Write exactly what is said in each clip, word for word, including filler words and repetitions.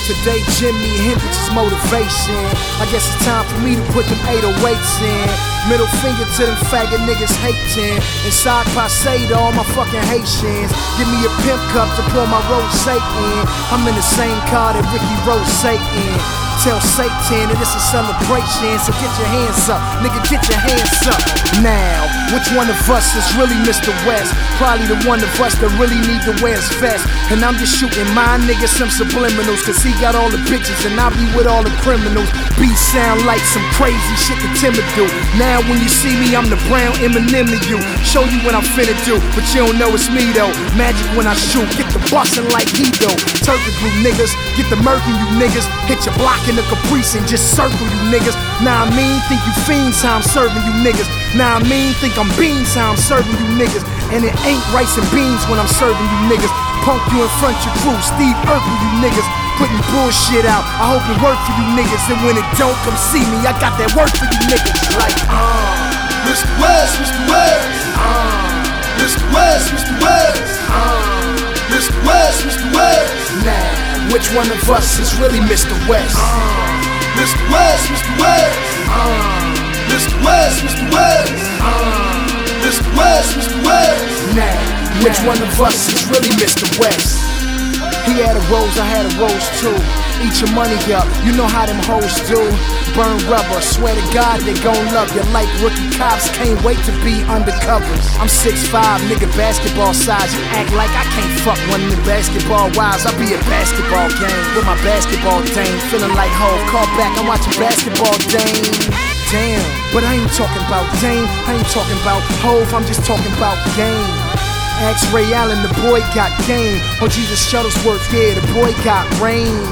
Today Jimi Hendrix's motivation. I guess it's time for me to put them eight oh eights in. Middle finger to them faggot niggas hating. Inside passe to all my fucking Haitians. Give me a pimp cup to pour my rosé in. I'm in the same car that Ricky Rose in. Tell Satan that it's a celebration, so get your hands up, nigga, get your hands up. Now, which one of us is really Mister West? Probably the one of us that really need to wear his vest. And I'm just shooting my nigga some subliminals, cause he got all the bitches and I be with all the criminals. Beats sound like some crazy shit that Timmy do. Now when you see me, I'm the brown Eminem to you. Show you what I'm finna do, but you don't know it's me though. Magic when I shoot, get the bustin' like he do. Turkey glue niggas, get the murking you niggas. Hit your block in the Caprice and just circle you niggas. Now I mean, think you fiends how I'm serving you niggas. Now I mean, think I'm beans how I'm serving you niggas. And it ain't rice and beans when I'm serving you niggas. Punk you in front your crew, Steve Urkel you niggas. Putting bullshit out, I hope it work for you niggas. And when it don't, come see me, I got that work for you niggas. Like, uh, Mister West, Mister West, uh, Mister West, Mister West, uh, Mister West, Mister West. Now, which one of us is really Mister West? Uh, Mister West, Mister West, uh, Mister West, Mister West, uh, Mister West, Mister West. Now, which one of us is really Mister West? He had a rose, I had a rose too. Eat your money up, you know how them hoes do. Burn rubber, swear to God they gon' love you. Like rookie cops, can't wait to be undercovers. I'm six five, nigga, basketball size. You act like I can't fuck one of the basketball wives. I be at basketball game with my basketball dame. Feeling like Hov, call back, I'm watching basketball dame. Damn, but I ain't talking about Dame, I ain't talking about Hov, I'm just talking about game. Ask Ray Allen, the boy got game. Oh Jesus Shuttlesworth, yeah, the boy got range.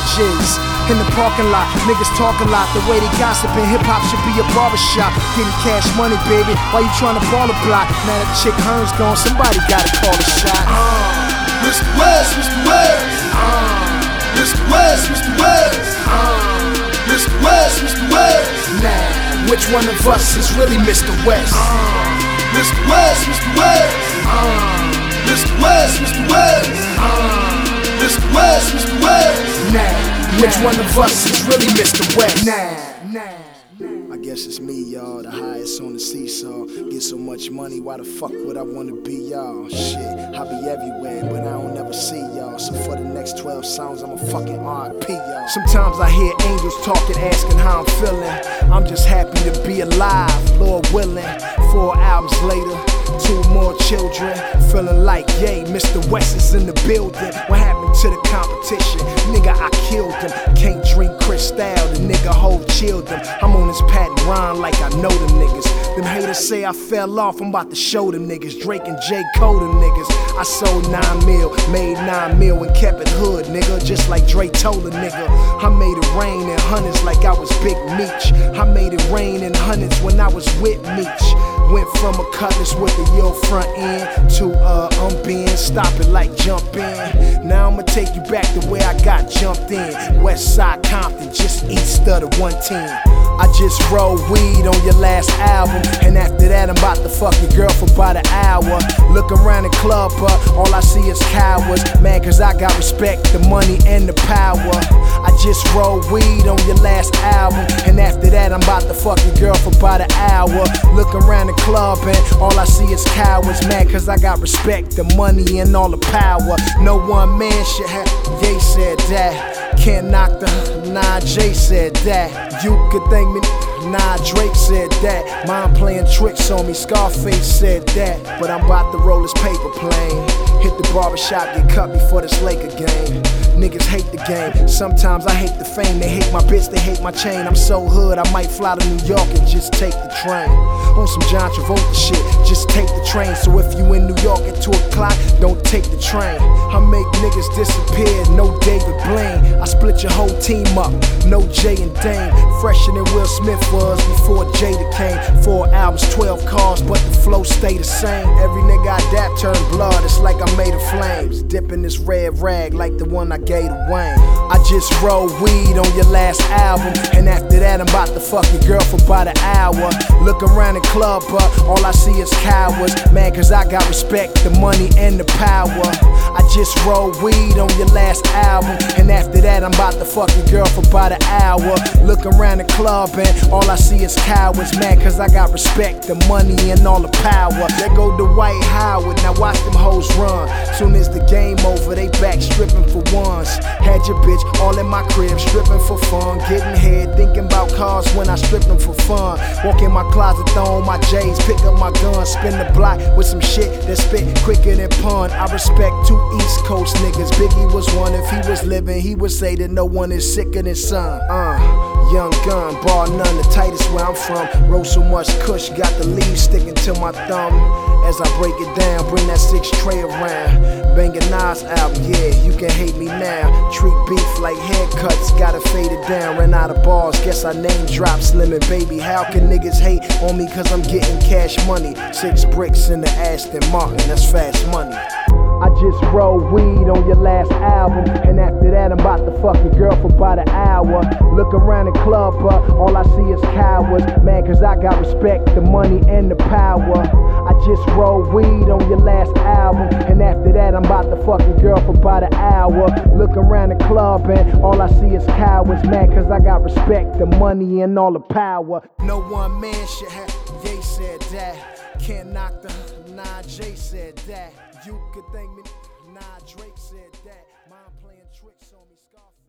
In the parking lot, niggas talk a lot. The way they gossipin', hip-hop should be a barbershop. Getting cash money, baby, why you tryna ball a block? Now that chick Hearn's gone, somebody gotta call a shot. uh, Mister West, Mister West, uh, Mister West, Mister West, uh, Mister West, Mister West. Now, which one of us is really Mister West? Uh, Mister West, Mister West, uh, Mister West, Mister West, uh, Mister West, Mister West. Now, which one of us is really Mister West? Now, now. I guess it's me, y'all, the highest on the seesaw. Get so much money, why the fuck would I wanna be y'all? Shit, I be everywhere, but I don't ever see y'all. So for the next twelve songs, I'm a fucking R I P y'all. Sometimes I hear angels talking, asking how I'm feeling. I'm just happy to be alive, Lord willing. Four albums later, two more children. Feeling like, yay, Mister West is in the building. What happened to the competition? Nigga, I killed them. Can't drink Cristal, the nigga Hov chilled them. I'm on this patent rhyme like I know them niggas. Them haters say I fell off, I'm about to show them niggas. Drake and J. Cole them niggas. I sold nine mil, made nine mil and kept it hood, nigga. Just like Dre told a nigga. I made it rain in hundreds like I was Big Meech. I made it rain in hundreds when I was with Meech. Went from a cutlass with a yo front end to uh umping, stop it like jump in. Now I'ma take you back to where I got jumped in. West Side Compton, just east of the one ten. I just rolled weed on your last album, and after that I'm about to fuck your girl for about an hour. Look around the club, but all I see is cowards. Mad cause I got respect, the money and the power. I just rolled weed on your last album, and after that I'm about to fuck your girl for about an hour. Look around the club and all I see is cowards. Mad cause I got respect, the money and all the power. No one man should have, Ye said that. Can't knock the, nah, Jay said that. You could thank me, nah, Drake said that. Mind playing tricks on me, Scarface said that. But I'm about to roll this paper plane. Hit the barbershop, get cut before this Laker game. Niggas hate the game, sometimes I hate the fame. They hate my bitch, they hate my chain. I'm so hood, I might fly to New York and just take the train. On some John Travolta shit, just take the train. So if you in New York at two o'clock, don't take the train. I make niggas disappear, no David Blaine. I split your whole team up, no Jay and Dame. Fresher than Will Smith was before Jada came. Four albums, twelve cars, but the flow stay the same. Every nigga I dap turned blood, it's like I'm made of flames. Dipping this red rag like the one I gave to Wayne. I just roll weed on your last album, and after that I'm about to fuck your girl for about an hour. Look around the club, but all I see is cowards. Mad cause I got respect, the money and the power. I just roll weed on your last album, and after that I'm about to fuck your girl for about an hour. Look around the club and all I see is cowards. Mad cause I got respect, the money and all the power. There go Dwight Howard, now watch them hoes run. Soon as the game over, they back stripping for ones. Had your bitch all in my crib, stripping for fun. Getting head, thinking about cars when I strip them for fun. Walk in my closet, throw on my J's, pick up my gun, spin the block with some shit that spit quicker than pun. I respect two East Coast niggas, Biggie was one. If he was living, he would say that no one is sicker than son. Uh. Young gun, bar none, the tightest where I'm from. Roll so much kush, got the leaves sticking to my thumb. As I break it down, bring that six tray around. Bangin' Nas album, yeah, you can hate me now. Treat beef like haircuts, gotta fade it down. Ran out of bars, guess I name drop Slim and Baby. How can niggas hate on me cause I'm getting cash money? Six bricks in the Aston Martin, that's fast money. I just roll weed on your last album, and after that I'm about to fuck your girl for about an hour. Look around the club, but all I see is cowards. Mad cause I got respect, the money and the power. I just roll weed on your last album, and after that I'm about to fuck your girl for about an hour. Look around the club and all I see is cowards. Mad cause I got respect, the money and all the power. No one man should have, Ye said that. Can't knock the, nah, Jay said that. You could thank me, nah, Drake said that. Mind playing tricks on me, Scarface.